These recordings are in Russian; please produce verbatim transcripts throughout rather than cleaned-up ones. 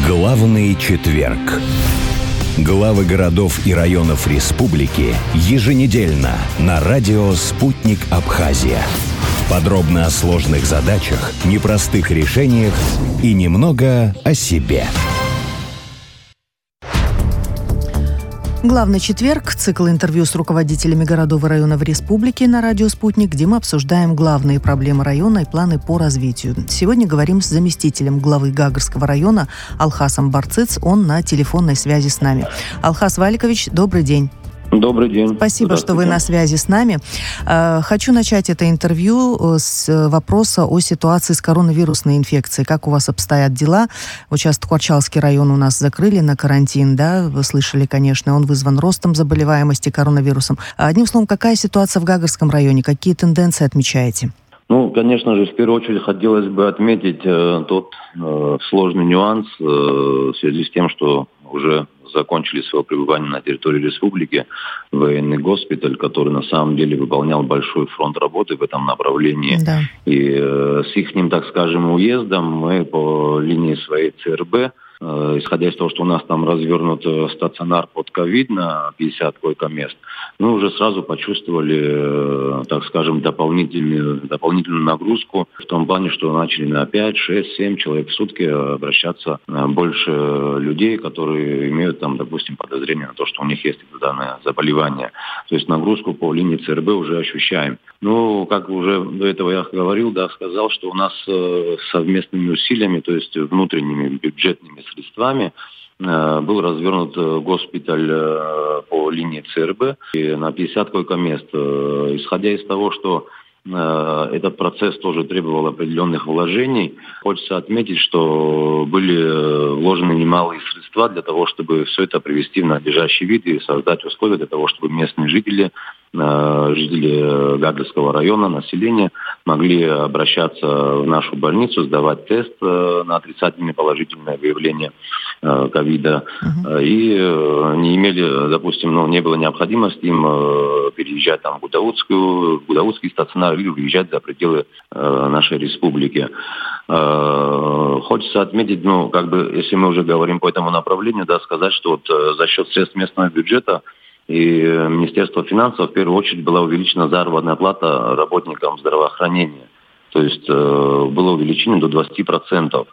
Главный четверг. Главы городов и районов республики еженедельно на радио «Спутник Абхазия». Подробно о сложных задачах, непростых решениях и немного о себе. Главный четверг. Цикл интервью с руководителями городов и районов республики на радио «Спутник», где мы обсуждаем главные проблемы района и планы по развитию. Сегодня говорим с заместителем главы Гагарского района Алхасом Барцыц. Он на телефонной связи с нами. Алхас Валикович, добрый день. Добрый день. Спасибо, что вы на связи с нами. Хочу начать это интервью с вопроса о ситуации с коронавирусной инфекцией. Как у вас обстоят дела? Вот сейчас Тхуачалский район у нас закрыли на карантин, да? Вы слышали, конечно, он вызван ростом заболеваемости коронавирусом. Одним словом, какая ситуация в Гагарском районе? Какие тенденции отмечаете? Ну, конечно же, в первую очередь хотелось бы отметить э, тот э, сложный нюанс э, в связи с тем, что уже закончили свое пребывание на территории республики военный госпиталь, который на самом деле выполнял большой фронт работы в этом направлении. Да. И э, с их, так скажем, уездом мы по линии своей ЦРБ, э, исходя из того, что у нас там развернут стационар под ковид на пятьдесят койко-мест, мы уже сразу почувствовали, э, так скажем, дополнительную, дополнительную нагрузку в том плане, что начали на пять, шесть, семь человек в сутки обращаться больше людей, которые имеют там, допустим, подозрение на то, что у них есть данное заболевание. То есть нагрузку по линии ЦРБ уже ощущаем. Ну, как уже до этого я говорил, да, сказал, что у нас э, совместными усилиями, то есть внутренними бюджетными средствами, был развернут госпиталь по линии ЦРБ на пятьдесят койко-мест. Исходя из того, что этот процесс тоже требовал определенных вложений, хочется отметить, что были вложены немалые средства для того, чтобы все это привести в надлежащий вид и создать условия для того, чтобы местные жители, жители Гагарского района, население могли обращаться в нашу больницу, сдавать тест на отрицательное положительное выявление ковида. Uh-huh. И не имели, допустим, ну, не было необходимости им переезжать там, в Гудаутскую, в Гудаутский стационар или выезжать за пределы нашей республики. Хочется отметить, ну, как бы, если мы уже говорим по этому направлению, да, сказать, что вот за счет средств местного бюджета и Министерства финансов в первую очередь была увеличена заработная плата работникам здравоохранения. То есть э, было увеличение до двадцати процентов.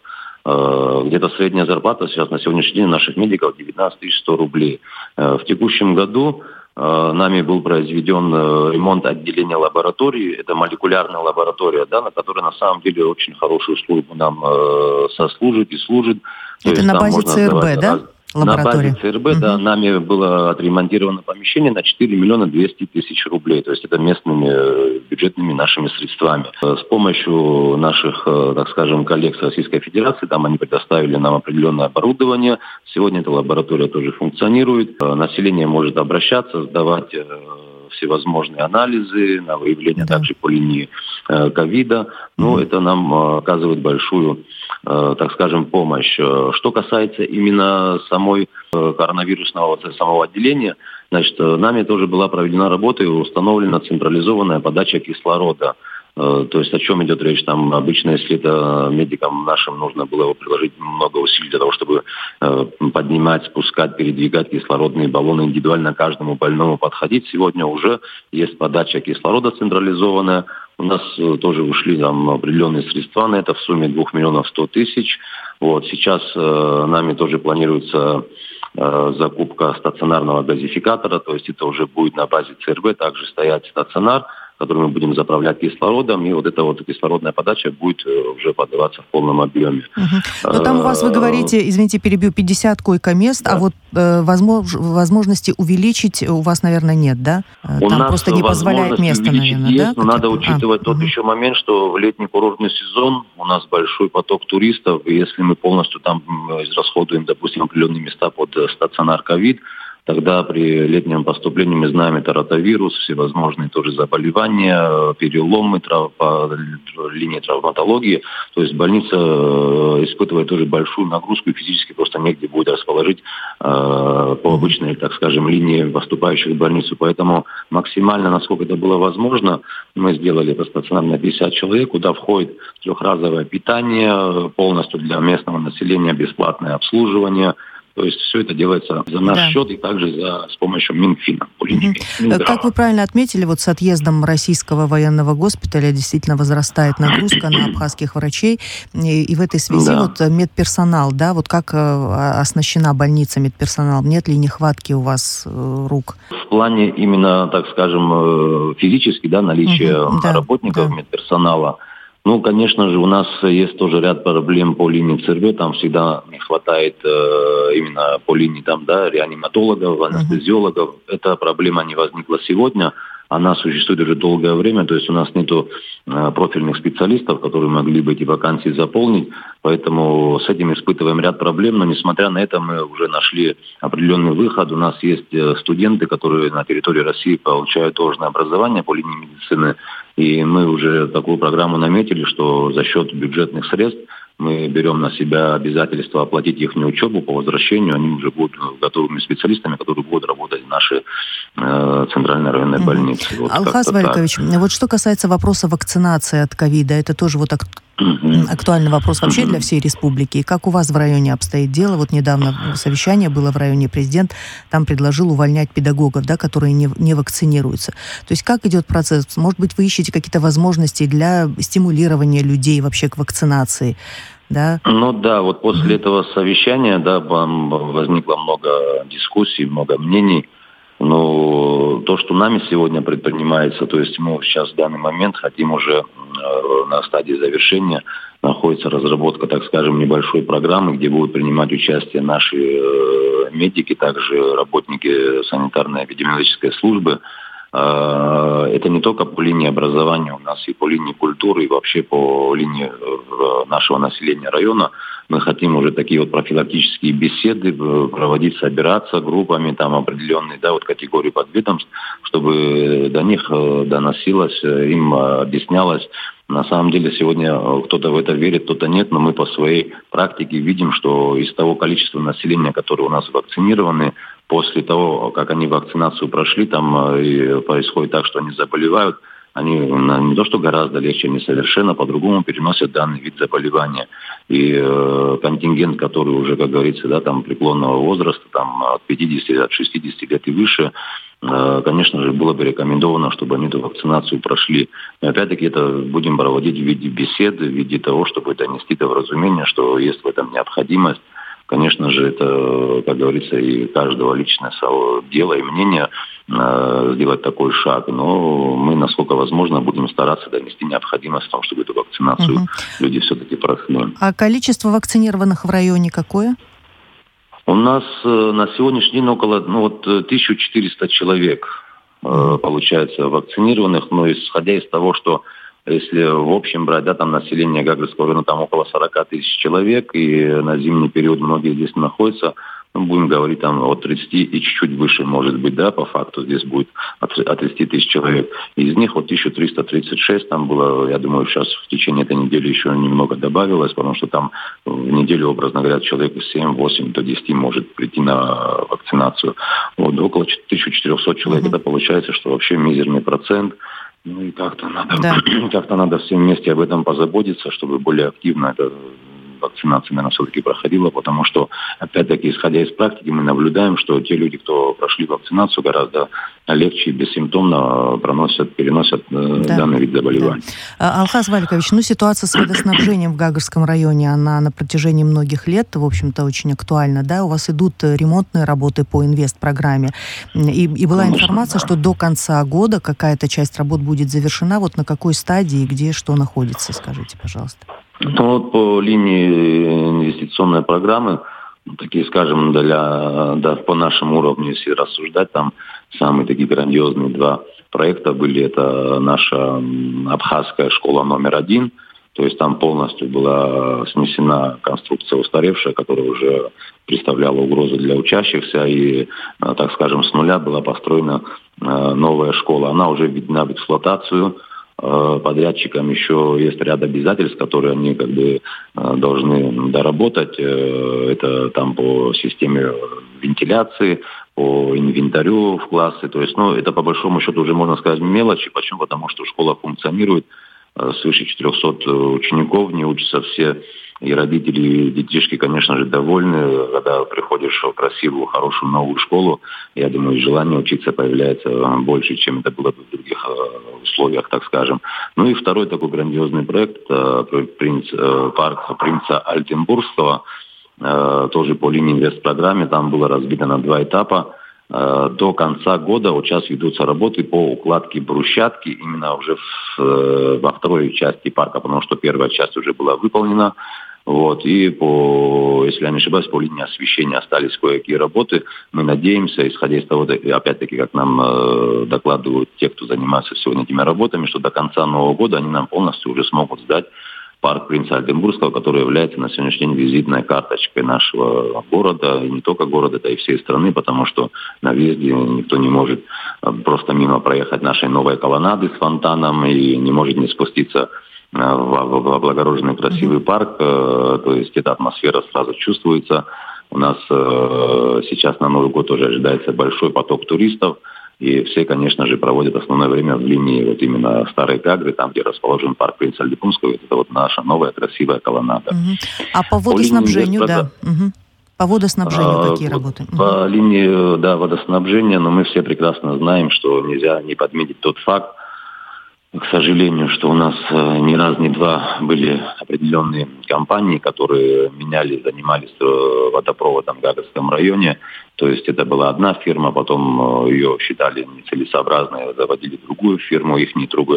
Э, где-то средняя зарплата сейчас на сегодняшний день наших медиков девятнадцать тысяч сто рублей. Э, в текущем году э, нами был произведен э, ремонт отделения лаборатории. Это молекулярная лаборатория, да, на которой на самом деле очень хорошую службу нам э, сослужит и служит. Это на базе ЦРБ, да? Раз... На базе ЦРБ, uh-huh. да, нами было отремонтировано помещение на четыре миллиона двести тысяч рублей. То есть это местными бюджетными нашими средствами. С помощью наших, так скажем, коллег с Российской Федерации, там они предоставили нам определенное оборудование. Сегодня эта лаборатория тоже функционирует. Население может обращаться, сдавать всевозможные анализы на выявление да. также по линии ковида. Но mm-hmm. это нам оказывает большую, так скажем, помощь. Что касается именно самой коронавирусного самого отделения, значит, нами тоже была проведена работа и установлена централизованная подача кислорода. То есть о чем идет речь? Там обычно, если это медикам нашим нужно было приложить много усилий для того, чтобы э, поднимать, спускать, передвигать кислородные баллоны индивидуально каждому больному подходить. Сегодня уже есть подача кислорода централизованная. У нас э, тоже ушли там определенные средства на это в сумме двух миллионов сто тысяч. Вот. Сейчас э, нами тоже планируется э, закупка стационарного газификатора, то есть это уже будет на базе ЦРБ также стоять стационар, который мы будем заправлять кислородом, и вот эта вот кислородная подача будет уже подаваться в полном объеме. Угу. Но там у вас, вы говорите, извините, перебью, пятьдесят койко-мест, да. а вот э, возмож, возможности увеличить у вас, наверное, нет, да? У там нас просто не позволяет место, наверное, есть, да? Но надо учитывать а, тот угу. еще момент, что в летний курортный сезон у нас большой поток туристов, и если мы полностью там израсходуем, допустим, определенные места под стационар ковид, Тогда при летнем поступлении, мы знаем, это ротавирус, всевозможные тоже заболевания, переломы трав... по линии травматологии. То есть больница испытывает тоже большую нагрузку, и физически просто негде будет расположить э, по обычной, так скажем, линии поступающих в больницу. Поэтому максимально, насколько это было возможно, мы сделали это стационар на пятьдесят человек, куда входит трехразовое питание, полностью для местного населения бесплатное обслуживание. То есть все это делается за наш да. счет и также за, с помощью Минфина. Угу. Как вы правильно отметили, вот с отъездом российского военного госпиталя действительно возрастает нагрузка на абхазских врачей. И, и в этой связи да. вот медперсонал, да, вот как э, оснащена больница медперсоналом? Нет ли нехватки у вас э, рук? В плане именно, так скажем, физически, да, наличия угу. да. работников да. медперсонала. Ну, конечно же, у нас есть тоже ряд проблем по линии ЦРВ, там всегда не хватает э, именно по линии там, да, реаниматологов, анестезиологов. Uh-huh. Эта проблема не возникла сегодня, она существует уже долгое время, то есть у нас нету э, профильных специалистов, которые могли бы эти вакансии заполнить, поэтому с этим испытываем ряд проблем, но несмотря на это мы уже нашли определенный выход. У нас есть э, студенты, которые на территории России получают должное образование по линии медицины, и мы уже такую программу наметили, что за счет бюджетных средств мы берем на себя обязательство оплатить их учебу по возвращению. Они уже будут готовыми специалистами, которые будут работать в нашей э, центральной районной угу. больнице. Вот Алхаз Валикович, вот что касается вопроса вакцинации от ковида, это тоже вот ак- угу. актуальный вопрос вообще угу. для всей республики. И как у вас в районе обстоит дело? Вот недавно совещание было в районе, президент там предложил увольнять педагогов, да, которые не, не вакцинируются. То есть как идет процесс? Может быть, вы ищете какие-то возможности для стимулирования людей вообще к вакцинации? Да? Ну да, вот после mm-hmm. этого совещания, да, возникло много дискуссий, много мнений. Но то, что нами сегодня предпринимается, то есть мы сейчас в данный момент хотим уже э, на стадии завершения, находится разработка, так скажем, небольшой программы, где будут принимать участие наши э, медики, также работники санитарно-эпидемиологической службы. Это не только по линии образования, у нас и по линии культуры, и вообще по линии нашего населения района. Мы хотим уже такие вот профилактические беседы проводить, собираться группами, там определенные, да, вот категории подведомств, чтобы до них доносилось, им объяснялось. На самом деле сегодня кто-то в это верит, кто-то нет, но мы по своей практике видим, что из того количества населения, которое у нас вакцинированы, после того, как они вакцинацию прошли, там и происходит так, что они заболевают, они не то что гораздо легче, они совершенно по-другому переносят данный вид заболевания. И э, контингент, который уже, как говорится, да, там преклонного возраста, там от пятидесяти, от шестидесяти лет и выше, э, конечно же, было бы рекомендовано, чтобы они эту вакцинацию прошли. Но опять-таки это будем проводить в виде беседы, в виде того, чтобы донести до вразумения, что есть в этом необходимость. Конечно же, это, как говорится, и каждого личное дело и мнение э, сделать такой шаг. Но мы, насколько возможно, будем стараться донести необходимость в том, чтобы эту вакцинацию угу. люди все-таки прошли. А количество вакцинированных в районе какое? У нас э, на сегодняшний день около ну, вот, тысяча четыреста человек э, получается вакцинированных. Но исходя из того, что если в общем брать, да, там население Гагрского района, там около сорок тысяч человек, и на зимний период многие здесь находятся, ну, будем говорить, там от тридцати и чуть-чуть выше, может быть, да, по факту здесь будет от тридцати тысяч человек. Из них вот тысяча триста тридцать шесть там было, я думаю, сейчас в течение этой недели еще немного добавилось, потому что там в неделю, образно говоря, человек семь-восемь до десяти может прийти на вакцинацию. Вот около тысяча четыреста человек, mm-hmm. это получается, что вообще мизерный процент. Ну и как-то надо, да. как-то надо всем вместе об этом позаботиться, чтобы более активно эта вакцинация, наверное, все-таки проходила, потому что, опять-таки, исходя из практики, мы наблюдаем, что те люди, кто прошли вакцинацию, гораздо легче и бессимптомно проносят, переносят да. данный вид заболевания. Да. Алхаз Валикович, ну ситуация с водоснабжением в Гагрском районе, она на протяжении многих лет, в общем-то, очень актуальна, да? У вас идут ремонтные работы по инвестпрограмме, и, и была Конечно, информация, да. что до конца года какая-то часть работ будет завершена. Вот на какой стадии, где что находится, скажите, пожалуйста. Ну вот по линии инвестиционной программы, такие, скажем, для, да, по нашему уровню, если рассуждать, там самые такие грандиозные два проекта были. Это наша абхазская школа номер один, То есть там полностью была снесена конструкция устаревшая, которая уже представляла угрозу для учащихся, и, так скажем, с нуля была построена новая школа. Она уже введена в эксплуатацию. Подрядчикам еще есть ряд обязательств, которые они как бы должны доработать. Это там по системе вентиляции, по инвентарю в классы. То есть, ну, это по большому счету уже можно сказать мелочи. Почему? Потому что школа функционирует, свыше четырехсот учеников, не учатся все. И родители, и детишки, конечно же, довольны, когда приходишь в красивую, хорошую новую школу. Я думаю, желание учиться появляется больше, чем это было бы в других условиях, так скажем. Ну и второй такой грандиозный проект, принц, парк принца Альтенбургского, тоже по линии инвестпрограммы. Там было разбито на два этапа. До конца года вот сейчас ведутся работы по укладке брусчатки именно уже в, во второй части парка, потому что первая часть уже была выполнена. Вот, и по, если я не ошибаюсь, по линии освещения остались кое-какие работы. Мы надеемся, исходя из того, опять-таки, как нам э, докладывают те, кто занимается сегодня этими работами, что до конца Нового года они нам полностью уже смогут сдать парк принца Альтенбургского, который является на сегодняшний день визитной карточкой нашего города, и не только города, да и всей страны, потому что на въезде никто не может просто мимо проехать нашей новой колоннады с фонтаном и не может не спуститься в, в, в облагороженный красивый парк. То есть эта атмосфера сразу чувствуется. У нас сейчас на Новый год уже ожидается большой поток туристов. И все, конечно же, проводят основное время в линии вот именно Старой Гагры, там, где расположен парк принца Альтенбургского. Это вот наша новая красивая колоннада. Угу. А по водоснабжению, по да. Угу. По водоснабжению а, какие вот работы? По угу. линии, да, водоснабжения, но мы все прекрасно знаем, что нельзя не подметить тот факт, к сожалению, что у нас ни раз, ни два были определенные компании, которые меняли, занимались водопроводом в Гагрском районе. То есть это была одна фирма, потом ее считали нецелесообразной, заводили другую фирму, их трубы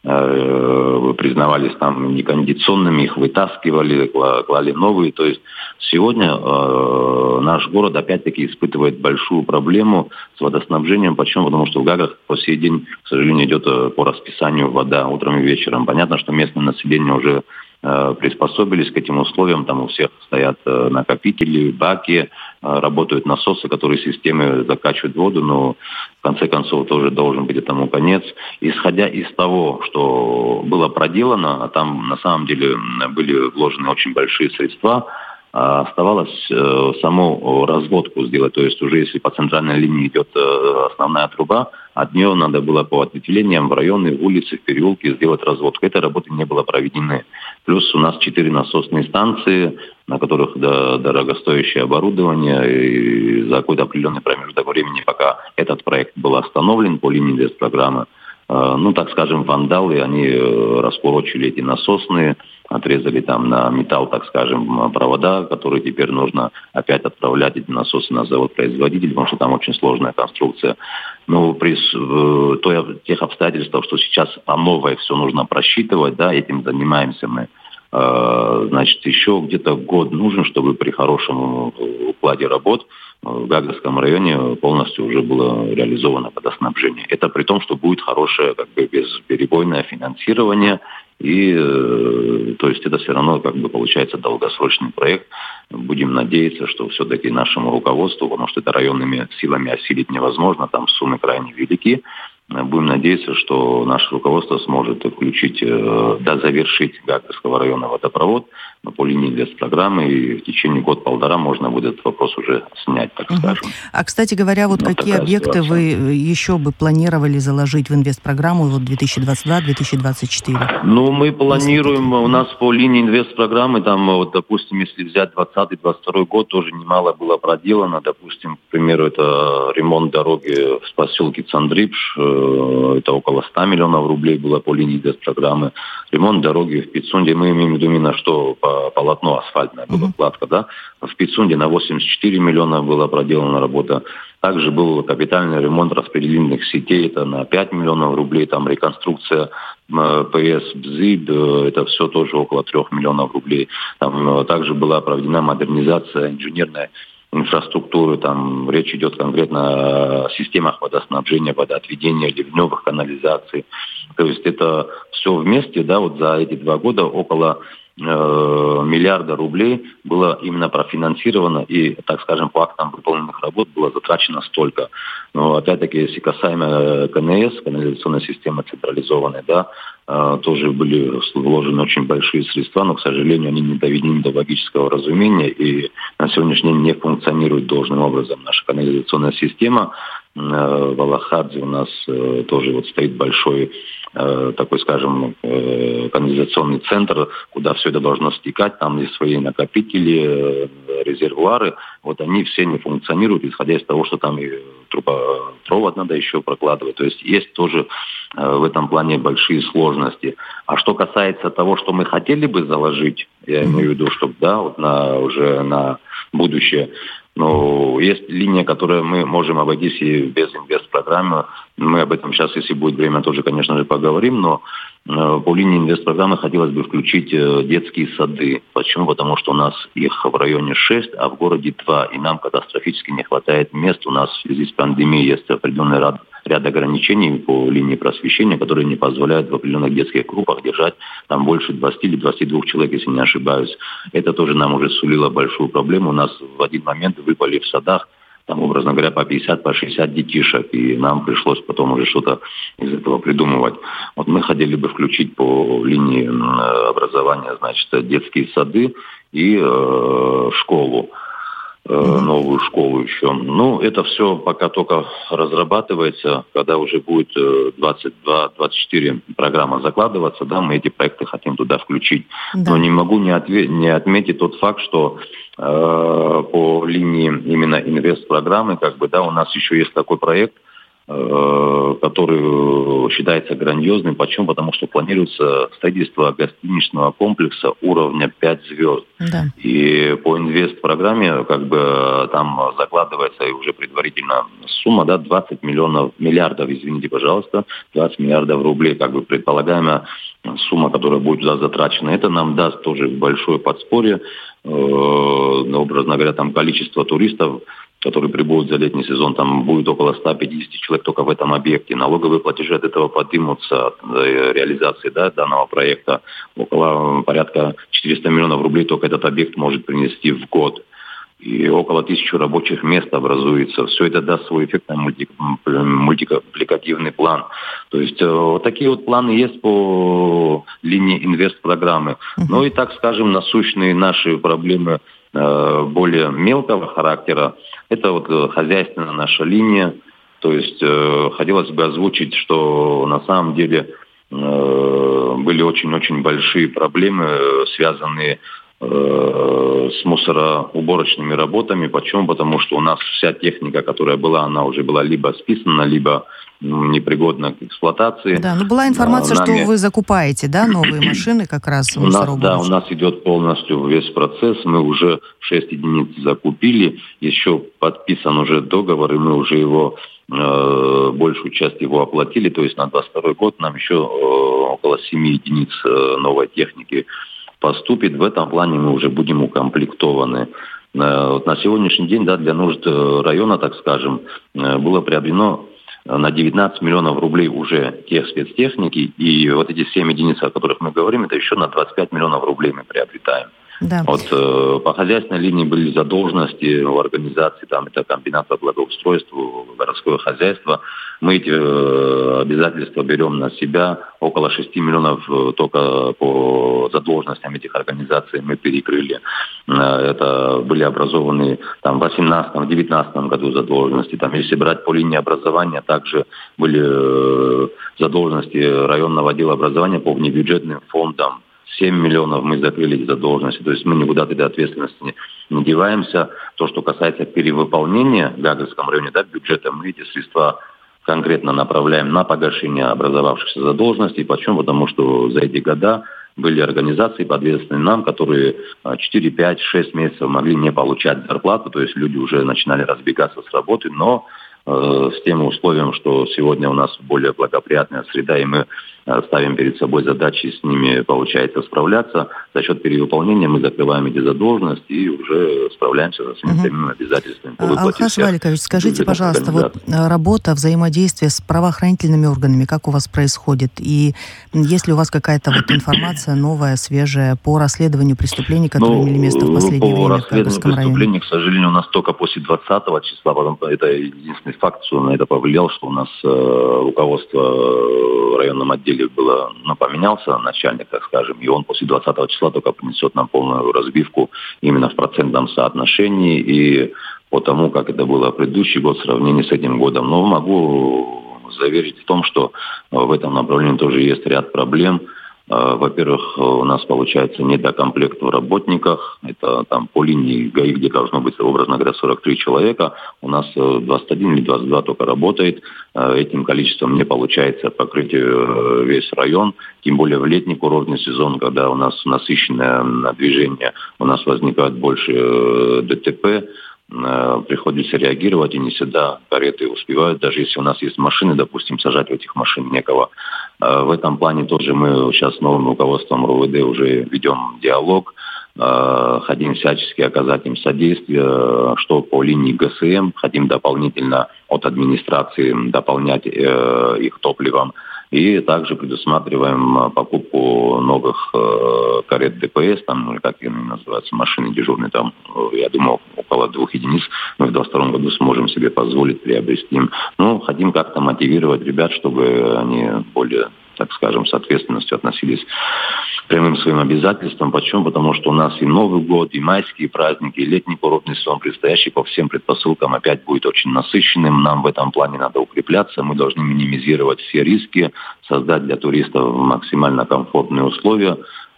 э, признавались там некондиционными, их вытаскивали, клали новые. То есть сегодня э, наш город опять-таки испытывает большую проблему с водоснабжением. Почему? Потому что в Гаграх по сей день, к сожалению, идет по расписанию вода утром и вечером. Понятно, что местное население уже приспособились к этим условиям, там у всех стоят накопители, баки, работают насосы, которые системы закачивают воду, но в конце концов тоже должен быть этому конец. Исходя из того, что было проделано, а там на самом деле были вложены очень большие средства, оставалось э, саму разводку сделать. То есть уже если по центральной линии идет э, основная труба, от нее надо было по ответвлениям в районы, в улицы, в переулки сделать разводку. Этой работы не было проведены. Плюс у нас четыре насосные станции, на которых да, дорогостоящее оборудование, и за какой-то определенный промежуток времени, пока этот проект был остановлен по линии инвестпрограммы, э, ну, так скажем, вандалы, они э, раскурочили эти насосные, отрезали там на металл, так скажем, провода, которые теперь нужно опять отправлять эти насосы на завод-производитель, потому что там очень сложная конструкция. Но при той, тех обстоятельствах, что сейчас по новой все нужно просчитывать, да, этим занимаемся мы. Значит, еще где-то год нужен, чтобы при хорошем укладе работ в Гагрском районе полностью уже было реализовано водоснабжение. Это при том, что будет хорошее, как бы, безперебойное финансирование. И, э, то есть это все равно, как бы, получается долгосрочный проект. Будем надеяться, что все-таки нашему руководству, потому что это районными силами осилить невозможно, там суммы крайне велики. Будем надеяться, что наше руководство сможет включить, э, да, завершить Гагрского района водопровод по линии инвестпрограммы, и в течение года-полтора можно будет этот вопрос уже снять, так скажем. А, кстати говоря, вот, вот какие объекты ситуация. Вы еще бы планировали заложить в инвестпрограмму вот две тысячи двадцать два - две тысячи двадцать четыре? Ну, мы планируем, у нас по линии инвестпрограммы, там, вот, допустим, если взять двадцатый - двадцать второй год, тоже немало было проделано. Допустим, к примеру, это ремонт дороги в поселке Цандрипш, это около ста миллионов рублей было по линии инвестпрограммы. Ремонт дороги в Пицунде, мы имеем в виду именно что полотно асфальтное была вкладка, да. В Пицунде на восемьдесят четыре миллиона была проделана работа. Также был капитальный ремонт распределительных сетей, это на пять миллионов рублей, там реконструкция ПС БЗИД, это все тоже около трех миллионов рублей. Там также была проведена модернизация инженерной инфраструктуры, там речь идет конкретно о системах водоснабжения, водоотведения, ливневых канализаций. То есть это все вместе, да, вот за эти два года около э, миллиарда рублей было именно профинансировано, и, так скажем, по актам выполненных работ было затрачено столько. Но опять-таки, если касаемо КНС, канализационной системы централизованной, да, э, тоже были вложены очень большие средства, но, к сожалению, они не доведены до логического разумения, и на сегодняшний день не функционирует должным образом наша канализационная система. В Алахадзе у нас э, тоже вот стоит большой э, такой, скажем, э, канализационный центр, куда все это должно стекать. Там есть свои накопители, э, резервуары. Вот они все не функционируют, исходя из того, что там и трубопровод надо еще прокладывать. То есть есть тоже э, в этом плане большие сложности. А что касается того, что мы хотели бы заложить, я имею в виду, чтобы, да, вот на, уже на будущее, но есть линия, которую мы можем обойтись и без инвестпрограммы. Мы об этом сейчас, если будет время, тоже, конечно же, поговорим. Но э, по линии инвестпрограммы хотелось бы включить э, детские сады. Почему? Потому что у нас их в районе шесть, а в городе два. И нам катастрофически не хватает мест. У нас в связи с пандемией есть определенный ряд, ряд ограничений по линии просвещения, которые не позволяют в определенных детских группах держать там больше двадцати или двадцати двух человек, если не ошибаюсь. Это тоже нам уже сулило большую проблему. У нас в один момент выпали в садах, там, образно говоря, по пятьдесят, по шестьдесят детишек, и нам пришлось потом уже что-то из этого придумывать. Вот мы хотели бы включить по линии образования, значит, детские сады и э, школу, э, новую школу еще. Ну, это все пока только разрабатывается, когда уже будет двадцать два - двадцать четыре программа закладываться, да, мы эти проекты хотим туда включить. Да. Но не могу не, отве- не отметить тот факт, что по линии именно инвестпрограммы, как бы, да, у нас еще есть такой проект, который считается грандиозным. Почему? Потому что планируется строительство гостиничного комплекса уровня пять звезд. Да. И по инвестпрограмме, как бы, там закладывается и уже предварительно сумма, да, двадцать миллионов, миллиардов, извините, пожалуйста, двадцать миллиардов рублей, как бы, предполагаемая сумма, которая будет туда затрачена. Это нам даст тоже большое подспорье. Э, образно говоря, там количество туристов, которые прибудут за летний сезон, там будет около ста пятидесяти человек только в этом объекте. Налоговые платежи от этого поднимутся, от реализации, да, данного проекта. Около порядка четырёхсот миллионов рублей только этот объект может принести в год. И около тысячи рабочих мест образуется. Все это даст свой эффектный мульти... мультипликативный план. То есть вот такие вот планы есть по линии инвестпрограммы. Uh-huh. Ну и, так скажем, насущные наши проблемы э, более мелкого характера. Это вот хозяйственная наша линия. То есть э, хотелось бы озвучить, что на самом деле э, были очень-очень большие проблемы, связанные с мусороуборочными работами. Почему? Потому что у нас вся техника, которая была, она уже была либо списана, либо непригодна к эксплуатации. Да, но была информация, Нами... что вы закупаете, да, новые машины как раз мусороуборочные? Да, у нас идет полностью весь процесс. Мы уже шесть единиц закупили. Еще подписан уже договор, и мы уже его э, большую часть его оплатили. То есть на двадцать второй год нам еще э, около семи единиц э, новой техники поступит. В этом плане мы уже будем укомплектованы. Вот на сегодняшний день, да, для нужд района, так скажем, было приобретено на девятнадцать миллионов рублей уже тех спецтехники. И вот эти семь единиц, о которых мы говорим, это еще на двадцать пять миллионов рублей мы приобретаем. Да. Вот э, по хозяйственной линии были задолженности в организации, там это комбинат по благоустройству, городское хозяйство. Мы эти э, обязательства берем на себя. Около шести миллионов э, только по задолженностям этих организаций мы перекрыли. Э, это были образованы там, в восемнадцатом - девятнадцатом году задолженности. Там, если брать по линии образования, также были э, задолженности районного отдела образования по внебюджетным фондам. семь миллионов мы закрыли эти задолженности, то есть мы никуда этой ответственности не, не деваемся. То, что касается перевыполнения в Гагрском районе, да, бюджета, мы эти средства конкретно направляем на погашение образовавшихся задолженностей. Почему? Потому что за эти года были организации, подведомственные нам, которые четыре, пять, шесть месяцев могли не получать зарплату, то есть люди уже начинали разбегаться с работы, но э, с тем условием, что сегодня у нас более благоприятная среда, и мы ставим перед собой задачи, с ними получается справляться. За счет перевыполнения мы закрываем эти задолженности и уже справляемся со своими прямыми обязательствами по выплате. Алхаз Валикович, скажите, пожалуйста, вот работа, взаимодействие с правоохранительными органами, как у вас происходит? И есть ли у вас какая-то вот информация новая, свежая по расследованию преступлений, которые ну, имели место в последнее время в Гагрском районе? Преступлений, к сожалению, у нас только после двадцатого числа, потому что это единственный факт, что на это повлиял, что у нас э, руководство в районном отделе было, ну, поменялся начальник, так скажем, и он после двадцатого числа только принесет нам полную разбивку именно в процентном соотношении и по тому, как это было в предыдущий год в сравнении с этим годом. Но могу заверить в том, что в этом направлении тоже есть ряд проблем. Во-первых, у нас получается недокомплект в работниках. Это там по линии ГАИ, где должно быть, образно говоря, сорок три человека. У нас двадцать один или двадцать два только работает. Этим количеством не получается покрыть весь район. Тем более в летний курортный сезон, когда у нас насыщенное движение, у нас возникает больше ДТП. Приходится реагировать, и не всегда кареты успевают, даже если у нас есть машины, допустим, сажать в этих машин некого. В этом плане тоже мы сейчас с новым руководством РОВД уже ведем диалог, хотим всячески оказать им содействие, что по линии ГСМ, хотим дополнительно от администрации дополнять их топливом. И также предусматриваем покупку новых э, карет ДПС, там, как они называются, машины дежурные, там, я думаю, около двух единиц мы в двадцать втором году сможем себе позволить приобрести. Ну, хотим как-то мотивировать ребят, чтобы они более, так скажем, с ответственностью относились к прямым своим обязательствам. Почему? Потому что у нас и Новый год, и майские праздники, и летний курортный сезон, предстоящий по всем предпосылкам, опять будет очень насыщенным. Нам в этом плане надо укрепляться. Мы должны минимизировать все риски, создать для туристов максимально комфортные условия.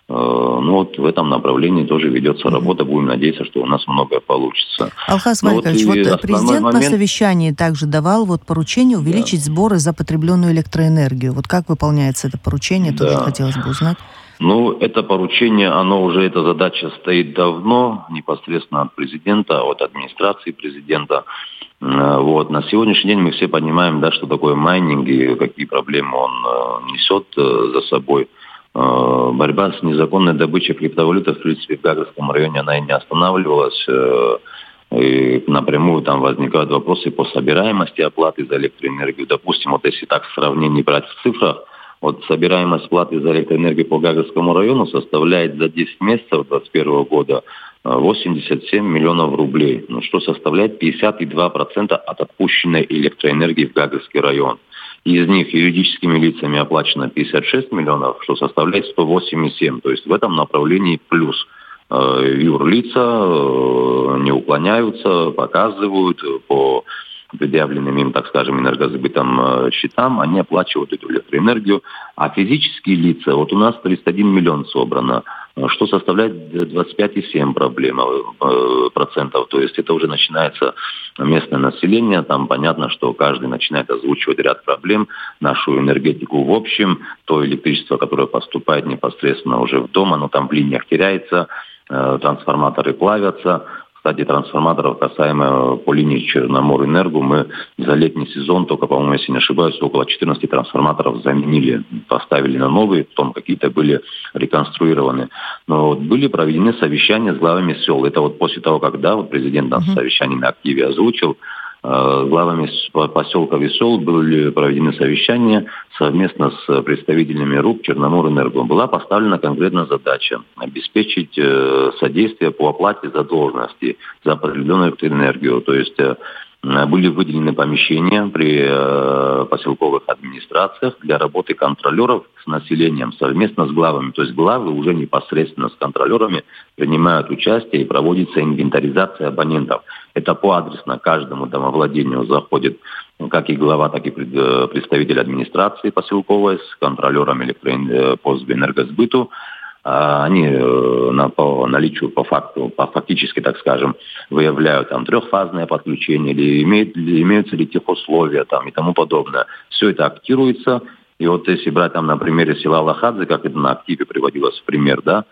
Ну вот в этом направлении тоже ведется работа. Будем надеяться, что у нас многое получится. Алхаз Валикович, вот, вот президент момент... на совещании также давал вот поручение увеличить да. сборы за потребленную электроэнергию. Вот как выполняется это поручение, да. тоже хотелось бы узнать. Ну, это поручение, оно уже, эта задача стоит давно, непосредственно от президента, от администрации президента. Вот. На сегодняшний день мы все понимаем, да, что такое майнинг и какие проблемы он несет за собой. Борьба с незаконной добычей криптовалюты, в принципе, в Гагрском районе она и не останавливалась. И напрямую там возникают вопросы по собираемости оплаты за электроэнергию. Допустим, вот если так в сравнении брать в цифрах, вот собираемость платы за электроэнергию по Гагрскому району составляет за десять месяцев две тысячи двадцать первого года восемьдесят семь миллионов рублей, ну, что составляет пятьдесят два процента от отпущенной электроэнергии в Гагрский район. Из них юридическими лицами оплачено пятьдесят шесть миллионов, что составляет сто восемьдесят семь. То есть в этом направлении плюс. Юрлица не уклоняются, показывают по предъявленным им, так скажем, энергосбытом счетам, они оплачивают эту электроэнергию. А физические лица, вот у нас тридцать один миллион собрано, что составляет двадцать пять целых семь десятых процентов. То есть это уже начинается местное население, там понятно, что каждый начинает озвучивать ряд проблем, нашу энергетику в общем, то электричество, которое поступает непосредственно уже в дом, оно там в линиях теряется, трансформаторы плавятся. Кстати, трансформаторов касаемо по линии Черноморэнерго мы за летний сезон только, по-моему, если не ошибаюсь, около четырнадцати трансформаторов заменили, поставили на новые, потом какие-то были реконструированы. Но вот были проведены совещания с главами сел. Это вот после того, когда вот президент на совещании на активе озвучил, с главами поселков и сел были проведены совещания совместно с представителями РУП Черноморэнерго. Была поставлена конкретная задача обеспечить содействие по оплате задолженности за потребленную электроэнергию. То есть были выделены помещения при поселковых администрациях для работы контролеров с населением совместно с главами. То есть главы уже непосредственно с контролерами принимают участие и проводится инвентаризация абонентов. Это поадресно каждому домовладению заходит как и глава, так и представитель администрации поселковой с контролером электроэн... по энергосбыту. Они на, по наличию, по факту, по фактически, так скажем, выявляют там трехфазное подключение или имеют, имеются ли техусловия там, и тому подобное. Все это актируется. И вот если брать там на примере села Лохадзе, как это на активе приводилось в пример, да,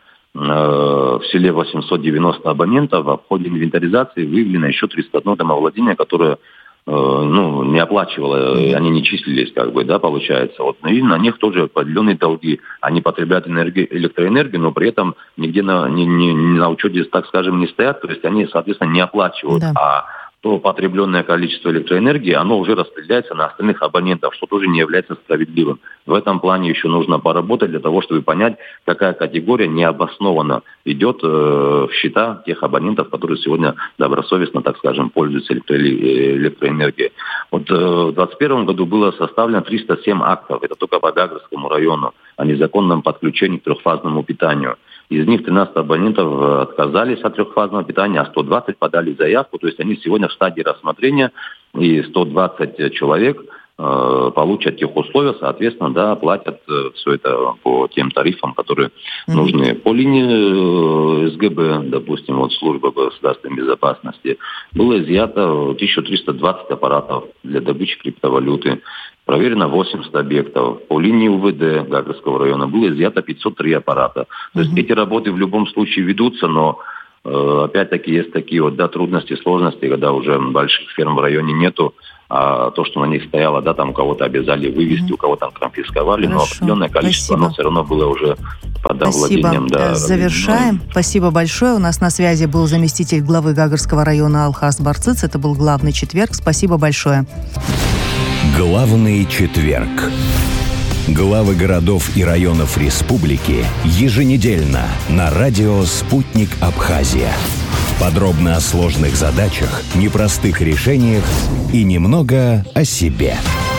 в селе восемьсот девяносто абонентов, а в ходе инвентаризации выявлено еще триста одно домовладение, которое ну, не оплачивала, они не числились, как бы, да, получается. Вот, и на них тоже определенные долги. Они потребляют энергию, электроэнергию, но при этом нигде на, не, не, на учете, так скажем, не стоят, то есть они, соответственно, не оплачивают. Да. А то потребленное количество электроэнергии, оно уже распределяется на остальных абонентов, что тоже не является справедливым. В этом плане еще нужно поработать для того, чтобы понять, какая категория необоснованно идет э, в счета тех абонентов, которые сегодня добросовестно, так скажем, пользуются электро- электроэнергией. Вот э, в двадцать первом году было составлено триста семь актов, это только по Гагрскому району, о незаконном подключении к трехфазному питанию. Из них тринадцать абонентов отказались от трехфазного питания, а сто двадцать подали заявку. То есть они сегодня в стадии рассмотрения, и сто двадцать человек э, получат тех условия, соответственно, да, платят э, все это по тем тарифам, которые mm-hmm. нужны. По линии э, СГБ, допустим, вот служба государственной безопасности, было изъято тысяча триста двадцать аппаратов для добычи криптовалюты. Проверено восемьдесят объектов. По линии УВД Гагрского района было изъято пятьсот три аппарата. То есть эти работы в любом случае ведутся, но э, опять-таки есть такие вот, да, трудности, сложности, когда уже больших ферм в районе нету, а то, что на них стояло, да, там у кого-то обязали вывести, mm-hmm. у кого-то конфисковали, Хорошо. Но определенное количество, Спасибо. Оно все равно было уже под владением. Да, Завершаем. Ну, Спасибо большое. У нас на связи был заместитель главы Гагрского района Алхас Барцыц. Это был главный четверг. Спасибо большое. Главный четверг. Главы городов и районов республики еженедельно на радио «Спутник Абхазия». Подробно о сложных задачах, непростых решениях и немного о себе.